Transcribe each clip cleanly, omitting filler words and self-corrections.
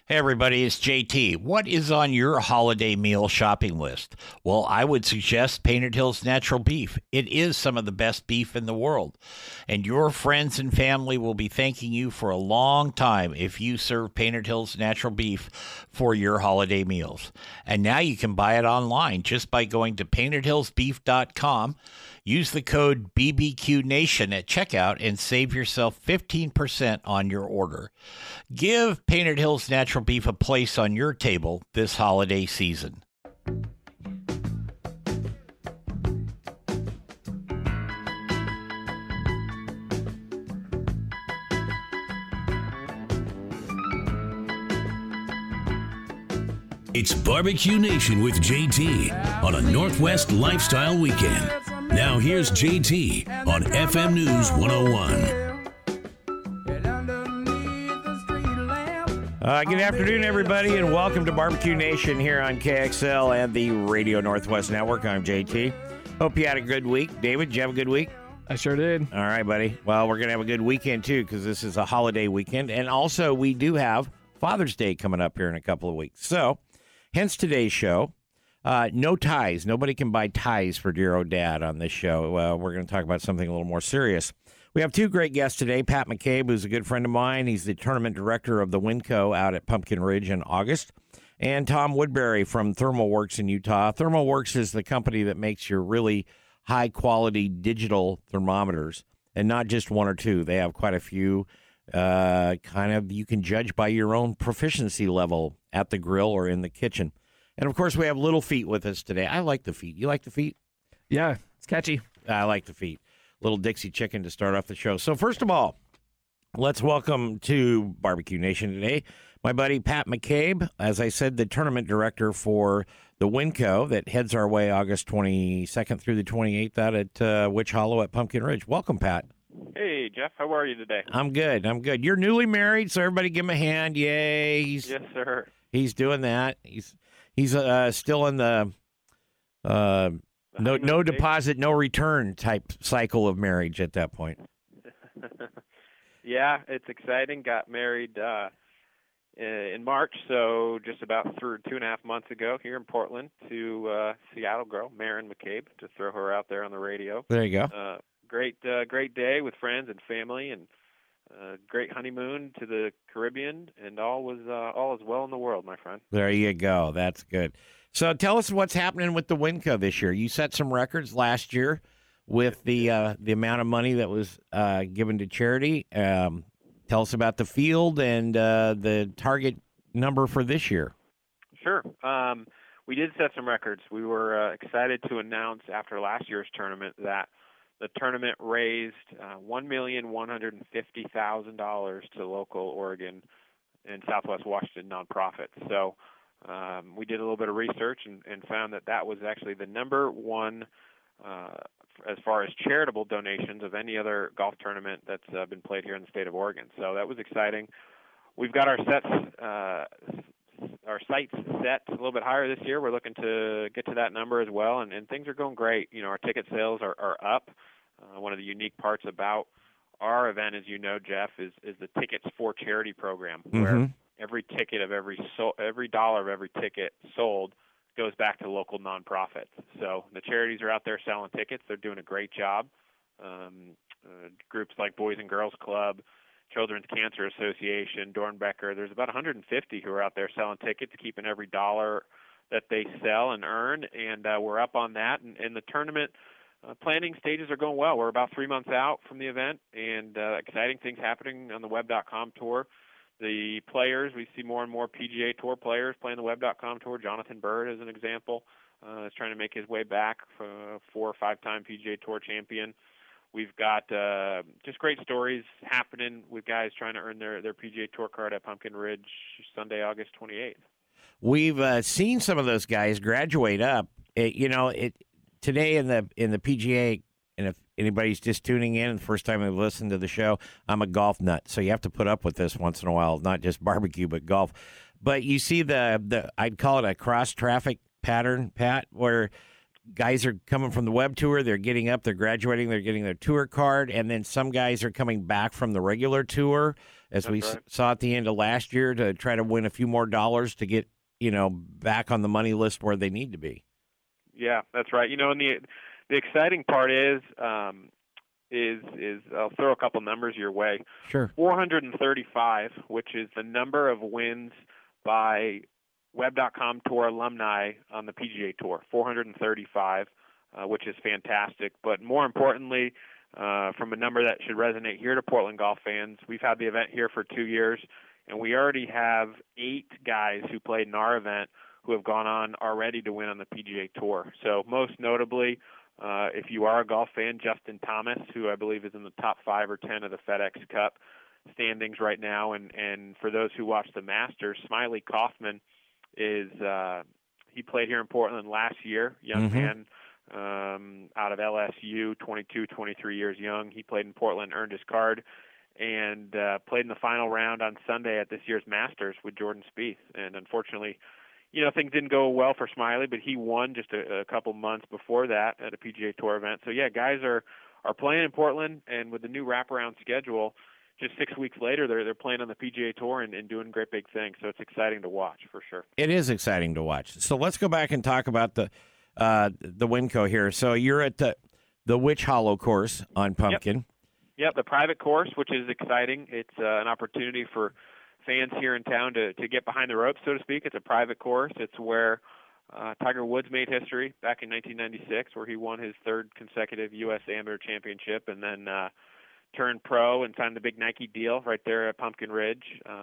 Hey everybody, it's JT. What is on your holiday meal shopping list? Well, I would suggest Painted Hills Natural Beef. It is some of the best beef in the world. And your friends and family will be thanking you for a long time if you serve Painted Hills Natural Beef for your holiday meals. And now you can buy it online just by going to paintedhillsbeef.com. Use the code BBQNation at checkout and save yourself 15% on your order. Give Painted Hills Natural Beef a place on your table this holiday season. It's Barbecue Nation with JT on a Northwest Lifestyle Weekend. Now here's JT on FM News 101. Good afternoon, everybody, and welcome to Barbecue Nation here on KXL and the Radio Northwest Network. I'm JT. Hope you had a good week. David, did you have a good week? I sure did. All right, buddy. Well, we're going to have a good weekend, too, because this is a holiday weekend. And also, we do have Father's Day coming up here in a couple of weeks. So, hence today's show. No ties. Nobody can buy ties for dear old dad on this show. We're going to talk about something a little more serious. We have two great guests today. Pat McCabe, who's a good friend of mine. He's the tournament director of the Winco out at Pumpkin Ridge in August. And Tom Woodbury from ThermalWorks in Utah. ThermalWorks is the company that makes your really high-quality digital thermometers, and not just one or two. They have quite a few. You can judge by your own proficiency level at the grill or in the kitchen. And, of course, we have Little Feet with us today. I like the feet. You like the feet? Yeah, it's catchy. I like the feet. Little Dixie Chicken to start off the show. So, first of all, let's welcome to Barbecue Nation today my buddy Pat McCabe, as I said, the tournament director for the Winco that heads our way August 22nd through the 28th out at Witch Hollow at Pumpkin Ridge. Welcome, Pat. Hey, Jeff. How are you today? I'm good. You're newly married, so everybody give him a hand. Yay. Yes, sir. He's doing that. He's still in the no deposit, no return type cycle of marriage at that point. Yeah, it's exciting. Got married in March, so just about 2.5 months ago here in Portland to Seattle girl, Maren McCabe, to throw her out there on the radio. There you go. Great day with friends and family, and great honeymoon to the Caribbean, and all is well in the world, my friend. There you go. That's good. So tell us what's happening with the Winco this year. You set some records last year with the amount of money that was given to charity. Tell us about the field and the target number for this year. Sure. We did set some records. We were excited to announce after last year's tournament that the tournament raised $1,150,000 to local Oregon and Southwest Washington nonprofits. So we did a little bit of research and found that was actually the number one as far as charitable donations of any other golf tournament that's been played here in the state of Oregon. So that was exciting. We've got our sights set a little bit higher this year. We're looking to get to that number as well, and things are going great. You know, our ticket sales are up. One of the unique parts about our event, as you know, Jeff, is the Tickets for Charity program, where every ticket of every dollar of every ticket sold goes back to local nonprofits. So the charities are out there selling tickets. They're doing a great job. Groups like Boys and Girls Club, Children's Cancer Association, Dornbecker, there's about 150 who are out there selling tickets, keeping every dollar that they sell and earn, and we're up on that. And the tournament planning stages are going well. We're about 3 months out from the event, and exciting things happening on the Web.com tour. The players, we see more and more PGA Tour players playing the Web.com tour. Jonathan Bird, as an example, is trying to make his way back, 4 or 5-time PGA Tour champion. We've got just great stories happening with guys trying to earn their PGA Tour card at Pumpkin Ridge Sunday, August 28th. We've seen some of those guys graduate up. Today in the PGA, and if anybody's just tuning in the first time they've listened to the show, I'm a golf nut, so you have to put up with this once in a while, not just barbecue, but golf. But you see the I'd call it a cross-traffic pattern, Pat, where guys are coming from the web tour, they're getting up, they're graduating, they're getting their tour card, and then some guys are coming back from the regular tour as we That's right. saw at the end of last year, to try to win a few more dollars to get, back on the money list where they need to be. Yeah, that's right. And the exciting part is I'll throw a couple numbers your way. Sure. 435, which is the number of wins by Web.com Tour alumni on the PGA Tour. 435, which is fantastic. But more importantly, from a number that should resonate here to Portland golf fans, we've had the event here for 2 years, and we already have 8 guys who played in our event who have gone on already to win on the PGA Tour. So most notably, if you are a golf fan, Justin Thomas, who I believe is in the top 5 or 10 of the FedEx Cup standings right now, and for those who watch the Masters, Smiley Kaufman he played here in Portland last year, young man out of LSU, 22, 23 years young. He played in Portland, earned his card, and played in the final round on Sunday at this year's Masters with Jordan Spieth. And unfortunately, things didn't go well for Smiley, but he won just a couple months before that at a PGA Tour event. So, yeah, guys are playing in Portland, and with the new wraparound schedule, just 6 weeks later, they're playing on the PGA Tour and doing great big things. So it's exciting to watch for sure. It is exciting to watch. So let's go back and talk about the Winco here. So you're at the Witch Hollow course on Pumpkin. Yep, the private course, which is exciting. It's an opportunity for fans here in town to get behind the ropes, so to speak. It's a private course. It's where Tiger Woods made history back in 1996, where he won his 3rd consecutive U.S. Amateur Championship, and then turned pro and signed the big Nike deal right there at Pumpkin Ridge.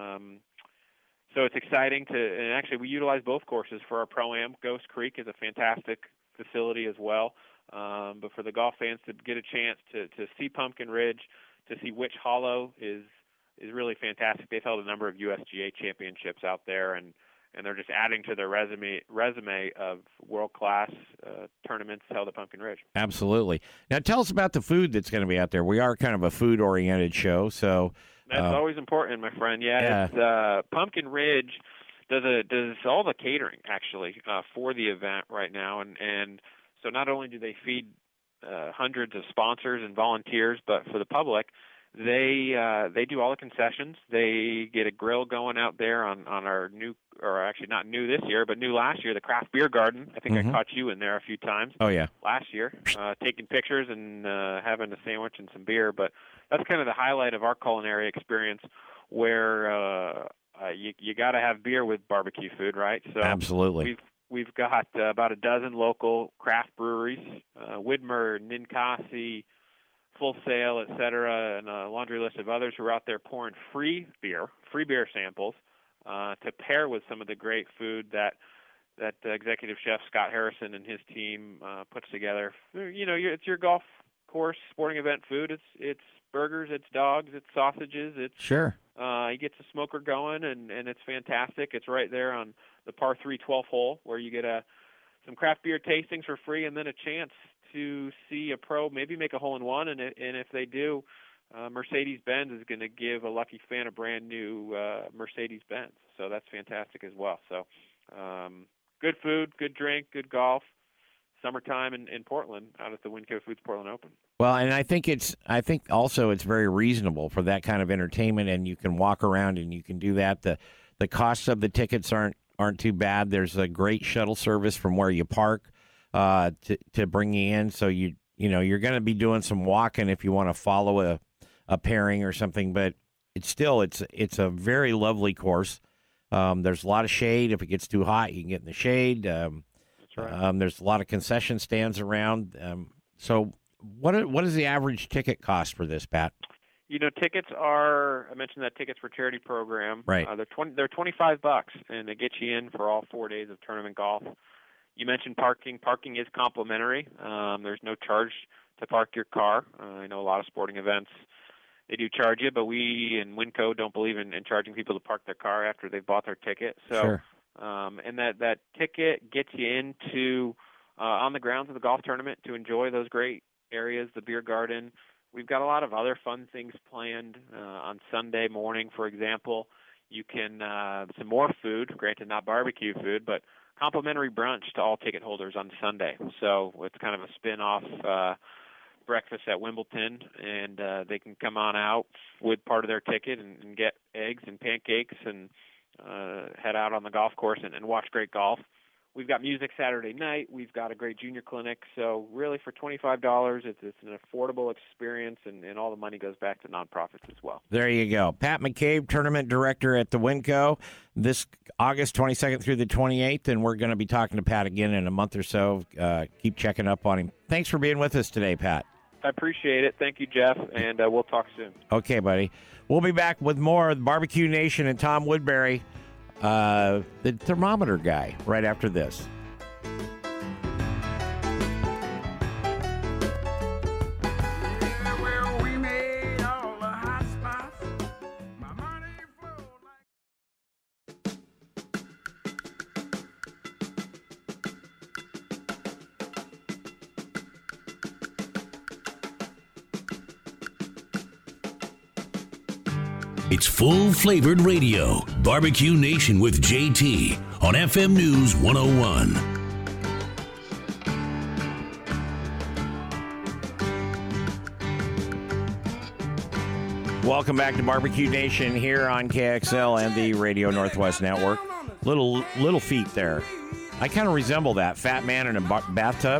So it's exciting and actually we utilize both courses for our Pro-Am. Ghost Creek is a fantastic facility as well. But for the golf fans to get a chance to see Pumpkin Ridge, to see Witch Hollow is really fantastic. They've held a number of USGA championships out there, and they're just adding to their resume of world-class tournaments held at Pumpkin Ridge. Absolutely. Now tell us about the food that's going to be out there. We are kind of a food-oriented show, so that's always important, my friend. Yeah. It's, Pumpkin Ridge does all the catering actually for the event right now, and so not only do they feed hundreds of sponsors and volunteers, but for the public, they do all the concessions. They get a grill going out there on our new, or actually not new this year, but new last year, the Craft Beer Garden. I think I caught you in there a few times. Oh, yeah. Last year, taking pictures and having a sandwich and some beer. But that's kind of the highlight of our culinary experience, where you got to have beer with barbecue food, right? So absolutely. We've got about a dozen local craft breweries, Widmer, Ninkasi, Full Sail, et cetera, and a laundry list of others who are out there pouring free beer samples to pair with some of the great food that executive chef Scott Harrison and his team puts together. It's your golf course sporting event food. It's burgers, it's dogs, it's sausages. It's sure. He gets the smoker going, and it's fantastic. It's right there on the par 3 12th hole, where you get some craft beer tastings for free, and then a chance to see a pro maybe make a hole-in-one, and if they do, Mercedes-Benz is going to give a lucky fan a brand new Mercedes-Benz. So that's fantastic as well. So good food, good drink, good golf. Summertime in Portland, out at the Winco Foods Portland Open. Well, and I think also it's very reasonable for that kind of entertainment, and you can walk around and you can do that. The costs of the tickets aren't too bad. There's a great shuttle service from where you park to bring you in. So you're going to be doing some walking if you want to follow a pairing or something. But it's a very lovely course. There's a lot of shade. If it gets too hot, you can get in the shade. That's right. There's a lot of concession stands around. So what is the average ticket cost for this, Pat? Tickets are, I mentioned that Tickets for Charity program. Right. They're $25, and it gets you in for all 4 days of tournament golf. You mentioned parking. Parking is complimentary. There's no charge to park your car. I know a lot of sporting events, they do charge you, but we in Winco don't believe in charging people to park their car after they've bought their ticket. So, sure. And that ticket gets you into on the grounds of the golf tournament to enjoy those great areas, the beer garden. We've got a lot of other fun things planned on Sunday morning, for example. You can some more food, granted not barbecue food, but complimentary brunch to all ticket holders on Sunday. So it's kind of a spin-off breakfast at Wimbledon, and they can come on out with part of their ticket and get eggs and pancakes and head out on the golf course and watch great golf. We've got music Saturday night. We've got a great junior clinic. So really for $25, it's an affordable experience, and all the money goes back to nonprofits as well. There you go. Pat McCabe, Tournament Director at the Winco, this August 22nd through the 28th, and we're going to be talking to Pat again in a month or so. Keep checking up on him. Thanks for being with us today, Pat. I appreciate it. Thank you, Jeff, and we'll talk soon. Okay, buddy. We'll be back with more of the Barbecue Nation and Tom Woodbury, the thermometer guy, right after this. It's full-flavored radio. Barbecue Nation with JT on FM News 101. Welcome back to Barbecue Nation here on KXL and the Radio Northwest Network. Little feet there. I kind of resemble that fat man in a bathtub.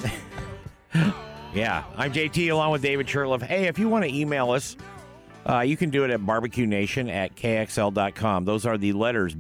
Yeah, I'm JT along with David Shurtleff. Hey, if you want to email us, you can do it at barbecuenation@kxl.com. Those are the letters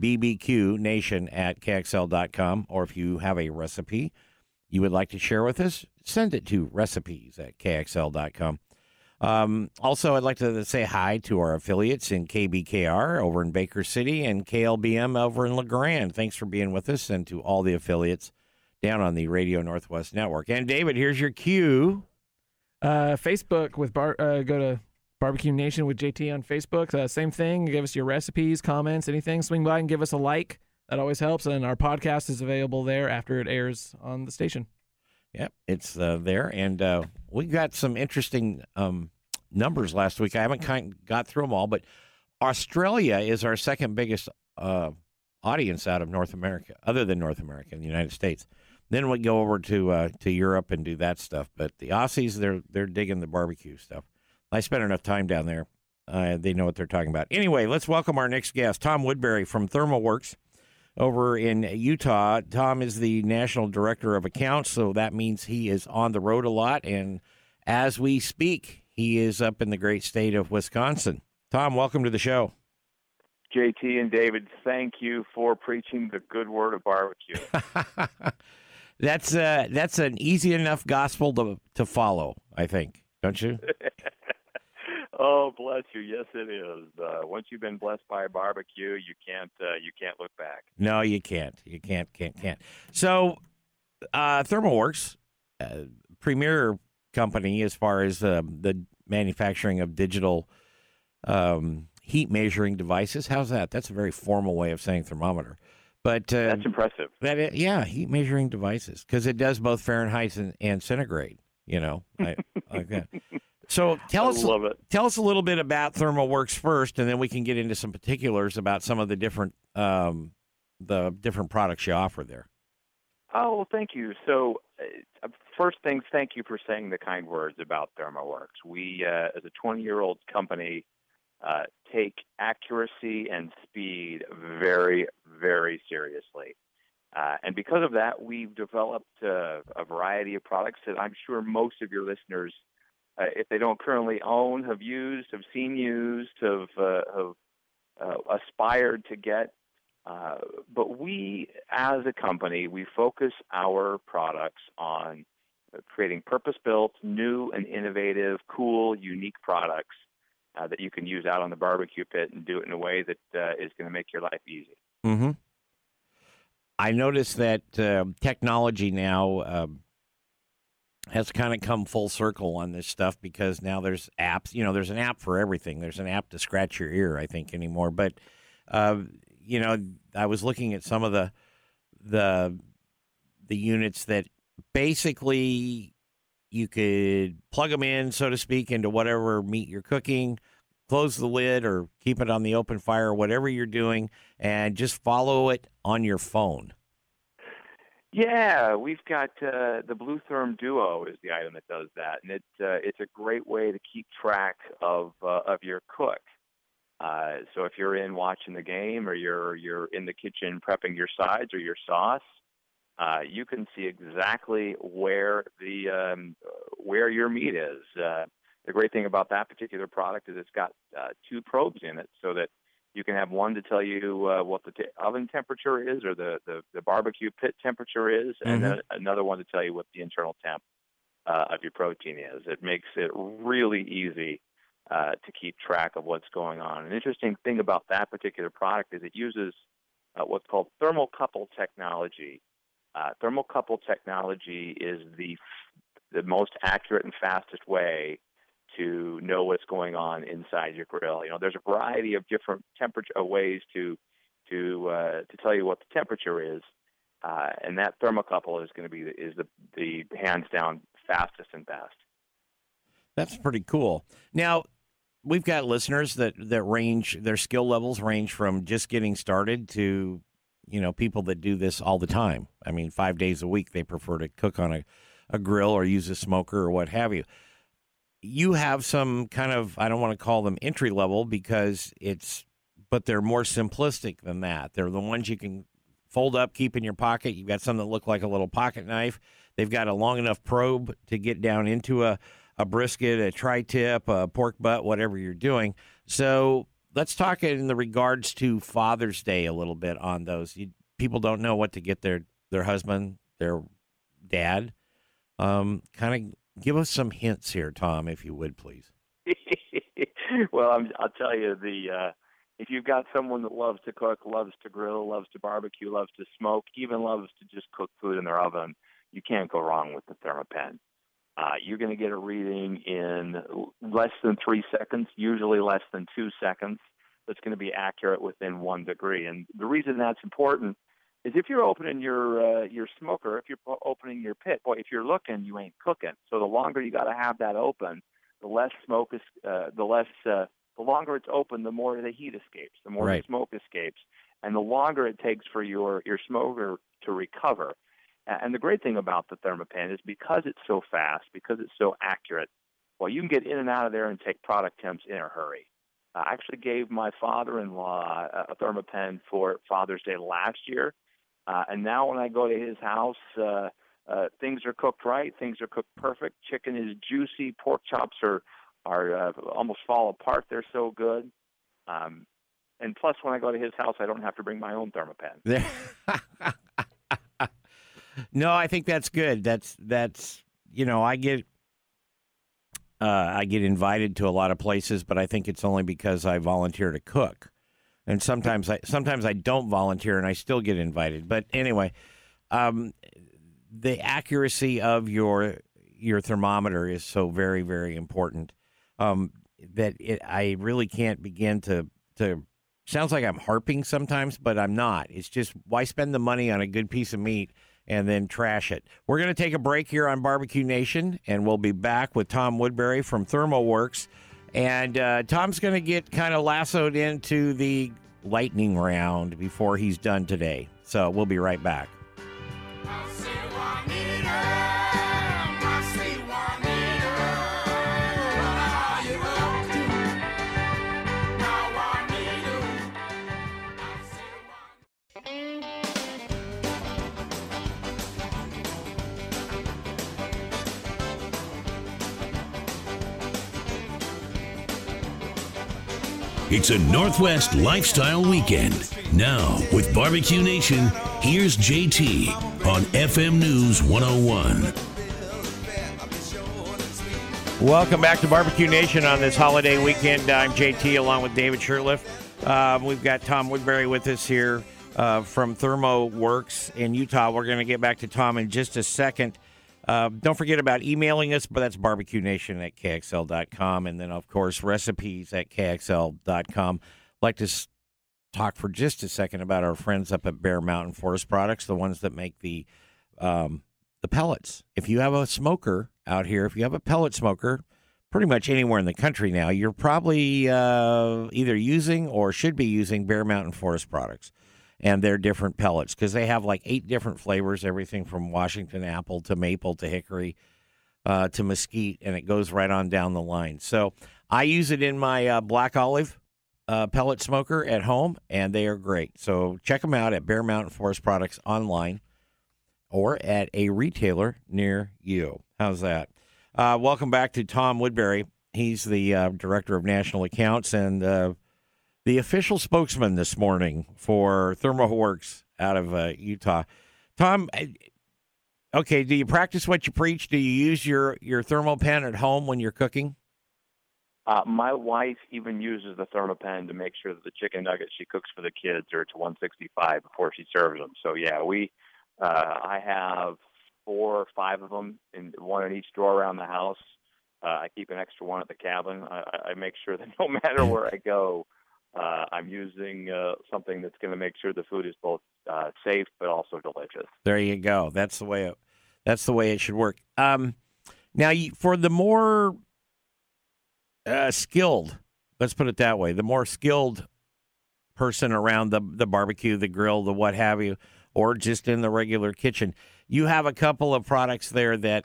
bbqnation@kxl.com. Or if you have a recipe you would like to share with us, send it to recipes@kxl.com. Also, I'd like to say hi to our affiliates in KBKR over in Baker City and KLBM over in LeGrand. Thanks for being with us, and to all the affiliates down on the Radio Northwest Network. And David, here's your cue. Facebook with go to Barbecue Nation with JT on Facebook. Same thing. Give us your recipes, comments, anything. Swing by and give us a like. That always helps. And our podcast is available there after it airs on the station. Yep, it's there. And we got some interesting numbers last week. I haven't got through them all, but Australia is our second biggest audience out of North America, other than North America, in the United States. Then we go over to Europe and do that stuff. But the Aussies, they're digging the barbecue stuff. I spent enough time down there. They know what they're talking about. Anyway, let's welcome our next guest, Tom Woodbury from ThermoWorks over in Utah. Tom is the National Director of Accounts, so that means he is on the road a lot. And as we speak, he is up in the great state of Wisconsin. Tom, welcome to the show. JT and David, thank you for preaching the good word of barbecue. That's an easy enough gospel to follow, I think, don't you? Oh, bless you. Yes, it is. Once you've been blessed by a barbecue, you can't look back. No, you can't. You can't. So, ThermoWorks, premier company as far as the manufacturing of digital heat measuring devices. How's that? That's a very formal way of saying thermometer. But that's impressive. Heat measuring devices, because it does both Fahrenheit and centigrade. You know, okay. So tell us a little bit about ThermoWorks first, and then we can get into some particulars about some of the different products you offer there. Oh, well, thank you. So first things, thank you for saying the kind words about ThermoWorks. We, as a 20-year-old company, take accuracy and speed very, very seriously. And because of that, we've developed a variety of products that I'm sure most of your listeners, if they don't currently own, have used, have seen used, have aspired to get. But we, as a company, we focus our products on creating purpose-built, new and innovative, cool, unique products that you can use out on the barbecue pit and do it in a way that is going to make your life easy. Mm-hmm. I noticed that technology now has kind of come full circle on this stuff, because now there's apps. You know, there's an app for everything. There's an app to scratch your ear, I think, anymore. But you know, I was looking at some of the units that basically you could plug them in, so to speak, into whatever meat you're cooking, close the lid or keep it on the open fire, whatever you're doing, and just follow it on your phone. Yeah, we've got the Blue Therm Duo is the item that does that, and it's a great way to keep track of your cook. So if you're in watching the game or you're in the kitchen prepping your sides or your sauce, you can see exactly where where your meat is. The great thing about that particular product is it's got 2 probes in it, so that you can have one to tell you what the oven temperature is or the barbecue pit temperature is, and then another one to tell you what the internal temp of your protein is. It makes it really easy to keep track of what's going on. An interesting thing about that particular product is it uses what's called thermocouple technology. Thermocouple technology is the most accurate and fastest way to know what's going on inside your grill. You know, there's a variety of different temperature ways to tell you what the temperature is, and that thermocouple is going to be the hands down fastest and best. That's pretty cool. Now, we've got listeners that range, their skill levels range from just getting started to, people that do this all the time. I mean, 5 days a week, they prefer to cook on a grill or use a smoker or what have you. You have some kind of, I don't want to call them entry level but they're more simplistic than that. They're the ones you can fold up, keep in your pocket. You've got some that look like a little pocket knife. They've got a long enough probe to get down into a brisket, a tri-tip, a pork butt, whatever you're doing. So let's talk in the regards to Father's Day a little bit on those. People don't know what to get their husband, their dad. Kind of give us some hints here, Tom, if you would, please. Well, I'll tell you, if you've got someone that loves to cook, loves to grill, loves to barbecue, loves to smoke, even loves to just cook food in their oven, you can't go wrong with the ThermaPen. You're going to get a reading in less than 3 seconds, usually less than 2 seconds. That's going to be accurate within 1 degree. And the reason that's important is if you're opening your smoker, if you're opening your pit, boy, if you're looking, you ain't cooking. So the longer you got to have that open, the less smoke is, the longer it's open, the more the heat escapes, the more the smoke escapes, and the longer it takes for your smoker to recover. And the great thing about the ThermaPen is because it's so fast, because it's so accurate, well, you can get in and out of there and take product temps in a hurry. I actually gave my father-in-law a ThermaPen for Father's Day last year, and now when I go to his house, things are cooked right, things are cooked perfect. Chicken is juicy, pork chops are almost fall apart. They're so good. And plus, when I go to his house, I don't have to bring my own ThermaPen. No, I think that's good. That's I get invited to a lot of places, but I think it's only because I volunteer to cook. And sometimes I don't volunteer and I still get invited. But anyway, the accuracy of your thermometer is so very, very important that I really can't begin to sounds like I'm harping sometimes, but I'm not. It's just, why spend the money on a good piece of meat and then trash it? We're going to take a break here on Barbecue Nation, and we'll be back with Tom Woodbury from ThermoWorks. And Tom's going to get kind of lassoed into the lightning round before he's done today. So we'll be right back. It's a Northwest lifestyle weekend. Now, with Barbecue Nation, here's JT on FM News 101. Welcome back to Barbecue Nation on this holiday weekend. I'm JT along with David Shurtleff. We've got Tom Woodbury with us here from ThermoWorks in Utah. We're going to get back to Tom in just a second. Don't forget about emailing us, but that's barbecuenation@kxl.com. And then, of course, recipes@kxl.com. I'd like to talk for just a second about our friends up at Bear Mountain Forest Products, the ones that make the pellets. If you have a smoker out here, if you have a pellet smoker, pretty much anywhere in the country now, you're probably either using or should be using Bear Mountain Forest Products. and their different pellets, because they have like 8 different flavors, everything from Washington apple to maple to hickory to mesquite, and it goes right on down the line. So I use it in my black olive pellet smoker at home, and they are great. So check them out at Bear Mountain Forest Products online or at a retailer near you. How's that? Welcome back to Tom Woodbury. He's the Director of National Accounts and the official spokesman this morning for ThermoWorks out of Utah. Tom, okay, do you practice what you preach? Do you use your ThermoPen at home when you're cooking? My wife even uses the ThermoPen to make sure that the chicken nuggets she cooks for the kids are to 165 before she serves them. So, yeah, I have 4 or 5 of them, one in each drawer around the house. I keep an extra one at the cabin. I make sure that no matter where I go, I'm using something that's going to make sure the food is both safe but also delicious. There you go. That's the way it should work. Now, for the more skilled, let's put it that way, the more skilled person around the barbecue, the grill, the what have you, or just in the regular kitchen, you have a couple of products there that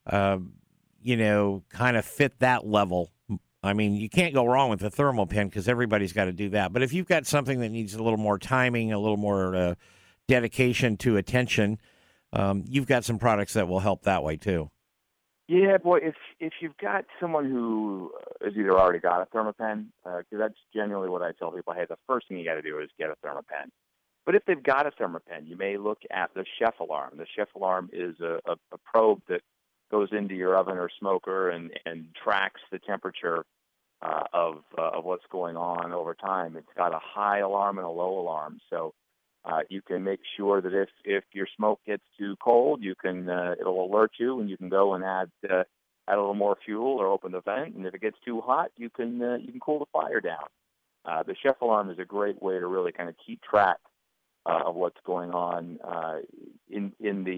kind of fit that level. I mean, you can't go wrong with the ThermoPen because everybody's got to do that. But if you've got something that needs a little more timing, a little more dedication to attention, you've got some products that will help that way too. Yeah, boy, if you've got someone who has either already got a ThermoPen, because that's generally what I tell people, hey, the first thing you got to do is get a ThermoPen. But if they've got a ThermoPen, you may look at the Chef Alarm. The Chef Alarm is a probe that goes into your oven or smoker and tracks the temperature of what's going on over time. It's got a high alarm and a low alarm, so you can make sure that if your smoke gets too cold, you can it'll alert you, and you can go and add a little more fuel or open the vent. And if it gets too hot, you can cool the fire down. The Chef Alarm is a great way to really kind of keep track of what's going on in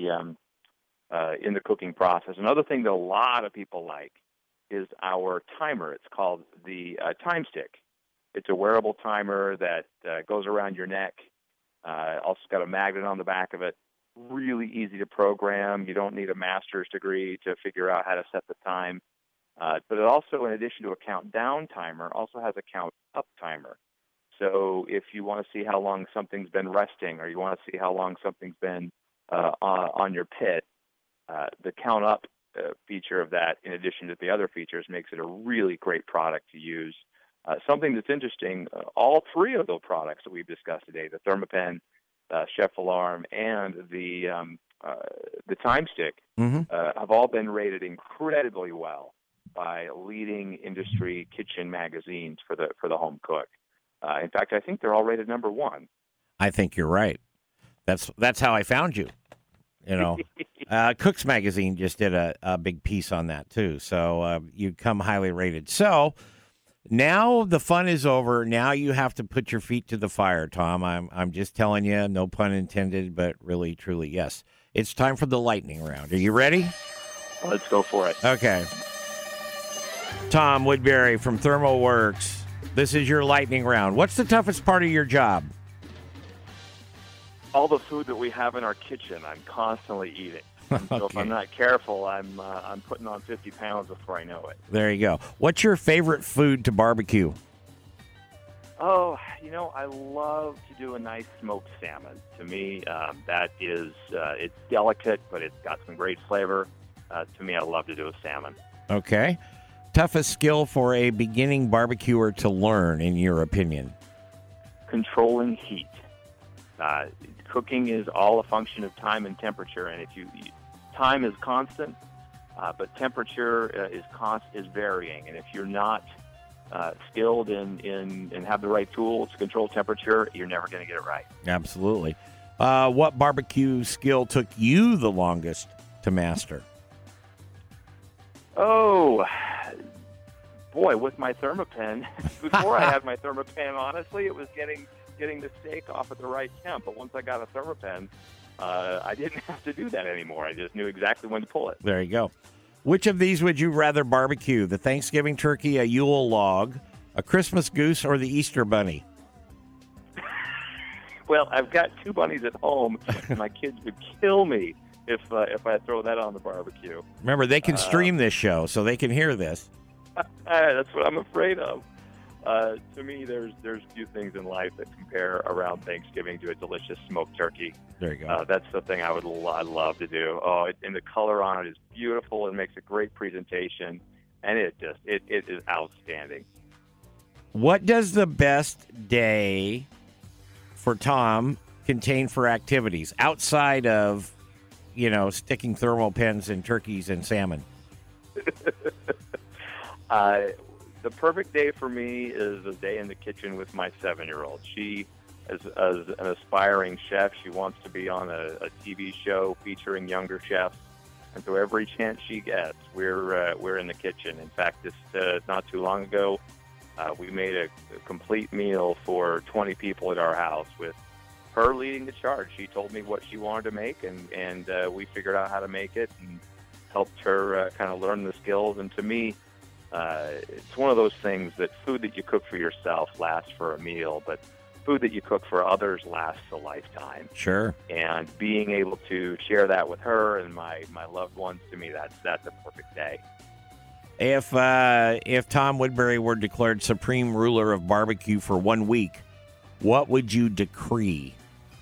the cooking process. Another thing that a lot of people like is our timer. It's called the Time Stick. It's a wearable timer that goes around your neck. Also got a magnet on the back of it. Really easy to program. You don't need a master's degree to figure out how to set the time. But it also, in addition to a countdown timer, also has a count up timer. So if you want to see how long something's been resting, or you want to see how long something's been on your pit, the count up feature of that, in addition to the other features, makes it a really great product to use. Something that's interesting, all 3 of those products that we've discussed today, the ThermoPen, Chef Alarm, and the Time Stick, have all been rated incredibly well by leading industry kitchen magazines for the home cook. In fact, I think they're all rated number 1. I think you're right. That's how I found you. Cooks Magazine just did a big piece on that too. So you come highly rated. So now the fun is over. Now you have to put your feet to the fire, Tom. I'm just telling you, no pun intended, but really, truly, yes. It's time for the lightning round. Are you ready? Let's go for it. Okay. Tom Woodbury from ThermoWorks. This is your lightning round. What's the toughest part of your job? All the food that we have in our kitchen, I'm constantly eating. So if I'm not careful, I'm putting on 50 pounds before I know it. There you go. What's your favorite food to barbecue? Oh, I love to do a nice smoked salmon. To me, that is, it's delicate, but it's got some great flavor. To me, I love to do a salmon. Okay. Toughest skill for a beginning barbecuer to learn, in your opinion? Controlling heat. Cooking is all a function of time and temperature, and time is constant, but temperature is varying. And if you're not skilled and have the right tools to control temperature, you're never going to get it right. Absolutely. What barbecue skill took you the longest to master? Oh, boy, with my ThermoPen. Before I had my ThermoPen, honestly, it was getting the steak off at the right temp. But once I got a ThermoPen, I didn't have to do that anymore. I just knew exactly when to pull it. There you go. Which of these would you rather barbecue? The Thanksgiving turkey, a Yule log, a Christmas goose, or the Easter bunny? Well, I've got 2 bunnies at home. My kids would kill me if I throw that on the barbecue. Remember, they can stream this show, so they can hear this. That's what I'm afraid of. To me, there's few things in life that compare around Thanksgiving to a delicious smoked turkey. There you go. That's the thing I'd love to do. And the color on it is beautiful. It makes a great presentation, and it is outstanding. What does the best day for Tom contain for activities outside of, sticking thermal pens in turkeys and salmon? The perfect day for me is a day in the kitchen with my 7-year-old. She is an aspiring chef. She wants to be on a TV show featuring younger chefs, and so every chance she gets, we're in the kitchen. In fact, just not too long ago, we made a complete meal for 20 people at our house with her leading the charge. She told me what she wanted to make, and we figured out how to make it and helped her kind of learn the skills. And to me, it's one of those things that food that you cook for yourself lasts for a meal, but food that you cook for others lasts a lifetime. Sure. And being able to share that with her and my loved ones, to me, that's a perfect day. If Tom Woodbury were declared supreme ruler of barbecue for 1 week, what would you decree?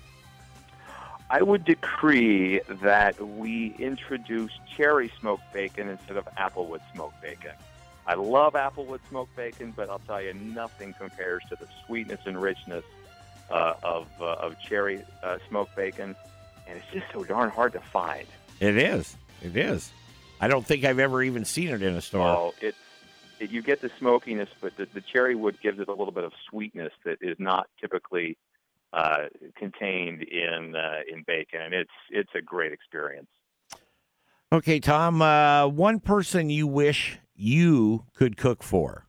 I would decree that we introduce cherry smoked bacon instead of applewood smoked bacon. I love applewood smoked bacon, but I'll tell you, nothing compares to the sweetness and richness of cherry smoked bacon, and it's just so darn hard to find. It is. I don't think I've ever even seen it in a store. Oh, you get the smokiness, but the cherry wood gives it a little bit of sweetness that is not typically contained in bacon, and it's a great experience. Okay, Tom, one person you wish you could cook for?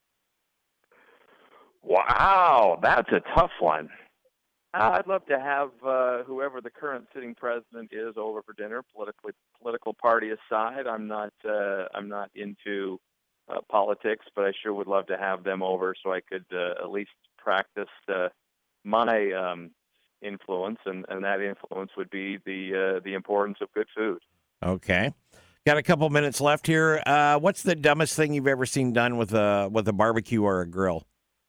Wow, that's a tough one. I'd love to have whoever the current sitting president is over for dinner. Political party aside, I'm not into politics, but I sure would love to have them over so I could at least practice my influence, and that influence would be the importance of good food. Okay. Got a couple minutes left here. What's the dumbest thing you've ever seen done with a barbecue or a grill?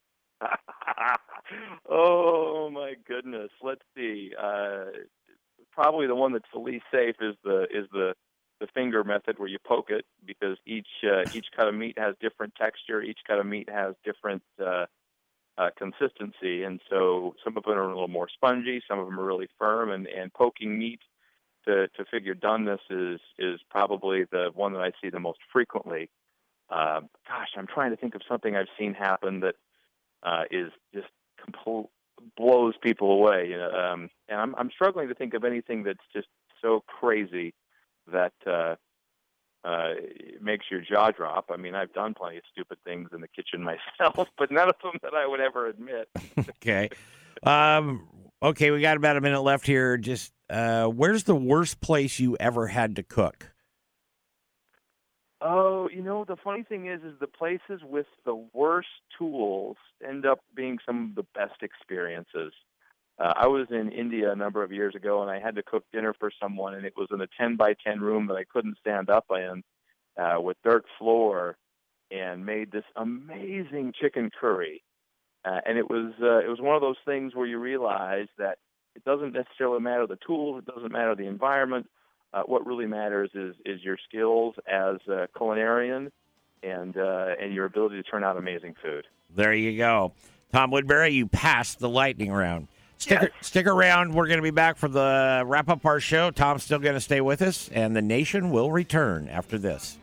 Oh my goodness! Let's see. Probably the one that's the least safe is the finger method, where you poke it, because each cut of meat has different texture. Each cut of meat has different consistency, and so some of them are a little more spongy, some of them are really firm, and poking meat to figure doneness is probably the one that I see the most frequently. Gosh, I'm trying to think of something I've seen happen that is just blows people away. And I'm struggling to think of anything that's just so crazy that it makes your jaw drop. I mean, I've done plenty of stupid things in the kitchen myself, but none of them that I would ever admit. Okay. Okay, we got about a minute left here. Just where's the worst place you ever had to cook? Oh, the funny thing is the places with the worst tools end up being some of the best experiences. I was in India a number of years ago, and I had to cook dinner for someone, and it was in a 10-by-10 room that I couldn't stand up in with dirt floor, and made this amazing chicken curry. And it was one of those things where you realize that it doesn't necessarily matter the tools, it doesn't matter the environment. What really matters is your skills as a culinarian and your ability to turn out amazing food. There you go. Tom Woodbury, you passed the lightning round. Stick around. We're going to be back for the wrap-up our show. Tom's still going to stay with us, and the nation will return after this.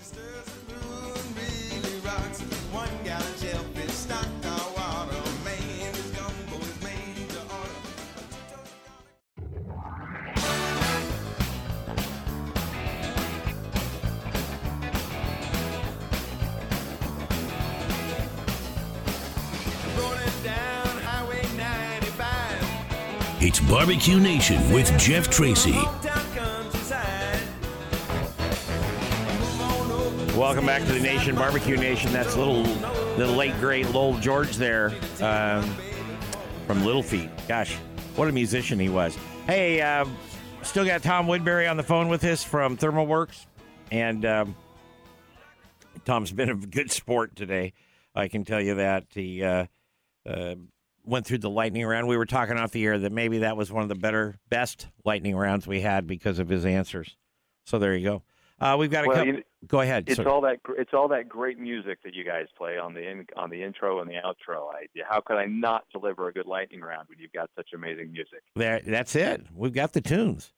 It's Barbecue Nation with Jeff Tracy. Welcome back to the Nation, Barbecue Nation. That's the late, great Lowell George there from Little Feat. Gosh, What a musician he was. Hey, still got Tom Woodbury on the phone with us from ThermalWorks. And Tom's been a good sport today. I can tell you that. He went through the lightning round. We were talking off the air that maybe that was one of the best lightning rounds we had because of his answers. So there you go. We've got a couple. Go ahead. It's all that great music that you guys play on the intro and the outro. How could I not deliver a good lightning round when you've got such amazing music? That's it. We've got the tunes.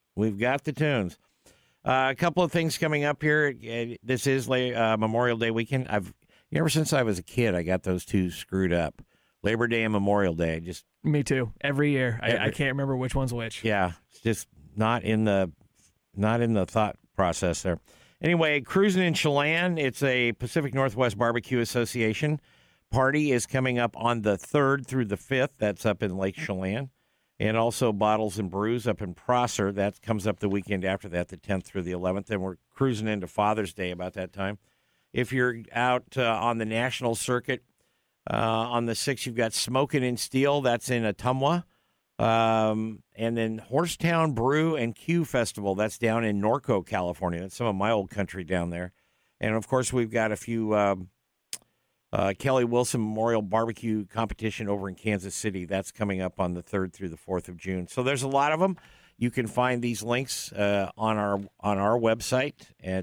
A couple of things coming up here. This is Memorial Day weekend. Ever since I was a kid, I got those two screwed up. Labor Day and Memorial Day. Me too. Every year, I can't remember which one's which. Yeah, it's just not in the thought process there. Anyway, Cruising in Chelan, it's a Pacific Northwest Barbecue Association. Party is coming up on the 3rd through the 5th. That's up in Lake Chelan. And also Bottles and Brews up in Prosser. That comes up the weekend after that, the 10th through the 11th. And we're cruising into Father's Day about that time. If you're out on the national circuit on the 6th, you've got Smokin' in Steel. That's in Ottumwa. And then Horsetown Brew and Q Festival. That's down in Norco, California. That's some of my old country down there. And, of course, we've got a few Kelly Wilson Memorial Barbecue Competition over in Kansas City. That's coming up on the 3rd through the 4th of June. So there's a lot of them. You can find these links on our website at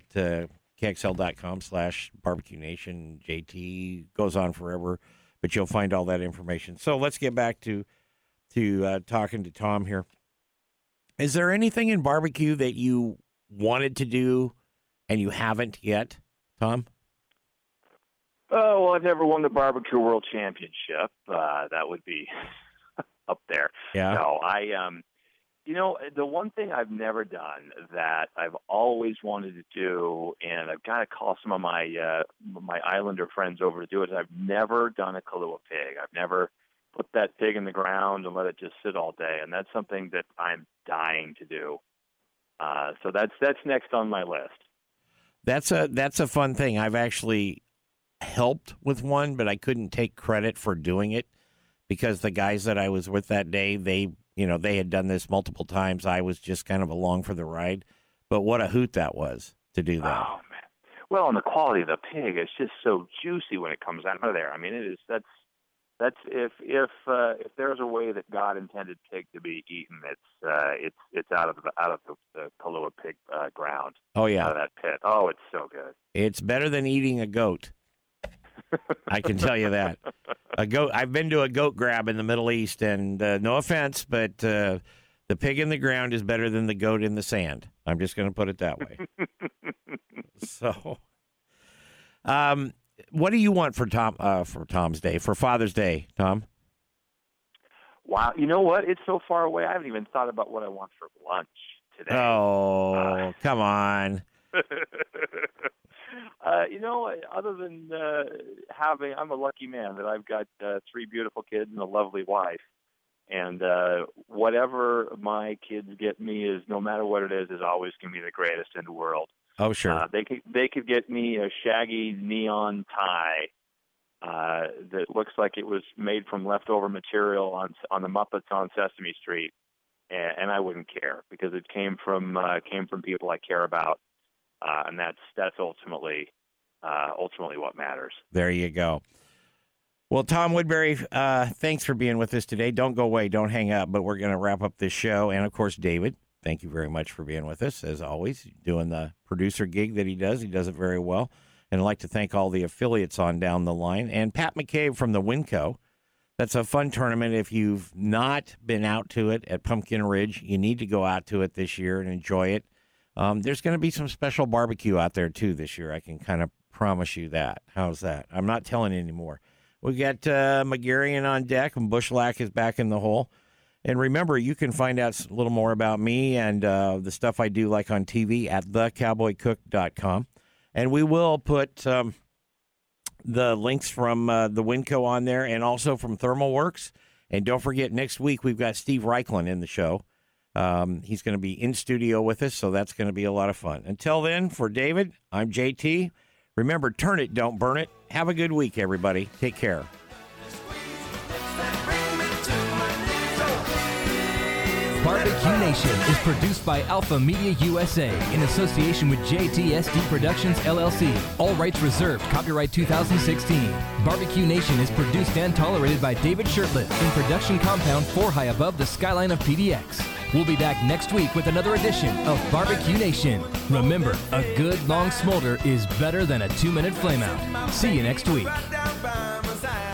KXL.com/Barbecue Nation. JT goes on forever, but you'll find all that information. So let's get back to talking to Tom here. Is there anything in barbecue that you wanted to do and you haven't yet, Tom? Oh, well, I've never won the Barbecue World Championship. That would be up there. Yeah. No, the one thing I've never done that I've always wanted to do, and I've got to call some of my my Islander friends over to do it, is I've never done a Kahlua pig. I've never put that pig in the ground and let it just sit all day, and that's something that I'm dying to do. So that's next on my list. That's a fun thing. I've actually helped with one, but I couldn't take credit for doing it because the guys that I was with that day, they had done this multiple times. I was just kind of along for the ride. But what a hoot that was to do that. Oh man! Well, and the quality of the pig is just so juicy when it comes out of there. I mean, it is. That's if there's a way that God intended pig to be eaten, it's out of the Kahlua pig ground. Oh yeah, out of that pit. Oh, it's so good. It's better than eating a goat. I can tell you that. A goat. I've been to a goat grab in the Middle East, and no offense, but the pig in the ground is better than the goat in the sand. I'm just going to put it that way. So, what do you want for Tom's Day, for Father's Day, Tom? Wow, you know what? It's so far away. I haven't even thought about what I want for lunch today. Oh, come on. Other than I'm a lucky man that I've got 3 beautiful kids and a lovely wife. And whatever my kids get me is, no matter what it is always going to be the greatest in the world. Oh, sure. They could get me a shaggy neon tie that looks like it was made from leftover material on the Muppets on Sesame Street, and I wouldn't care because it came from people I care about. And that's ultimately what matters. There you go. Well, Tom Woodbury, thanks for being with us today. Don't go away. Don't hang up. But we're going to wrap up this show. And, of course, David, thank you very much for being with us, as always, doing the producer gig that he does. He does it very well. And I'd like to thank all the affiliates on down the line. And Pat McCabe from the Winco. That's a fun tournament. If you've not been out to it at Pumpkin Ridge, you need to go out to it this year and enjoy it. There's going to be some special barbecue out there, too, this year. I can kind of promise you that. How's that? I'm not telling you anymore. We got McGarian on deck, and Bushlack is back in the hole. And remember, you can find out a little more about me and the stuff I do, like on TV, at thecowboycook.com. And we will put the links from the Winco on there and also from ThermalWorks. And don't forget, next week we've got Steve Reichlin in the show. He's going to be in studio with us, so that's going to be a lot of fun. Until then, for David, I'm JT. Remember, turn it, don't burn it. Have a good week, everybody. Take care. Squeeze the lips that bring me to my knees. Barbecue Nation is produced by Alpha Media USA in association with JTSD Productions, LLC. All rights reserved. Copyright 2016. Barbecue Nation is produced and tolerated by David Shirtliff in production compound 4 high above the skyline of PDX. We'll be back next week with another edition of Barbecue Nation. Remember, a good long smolder is better than a 2-minute flameout. See you next week.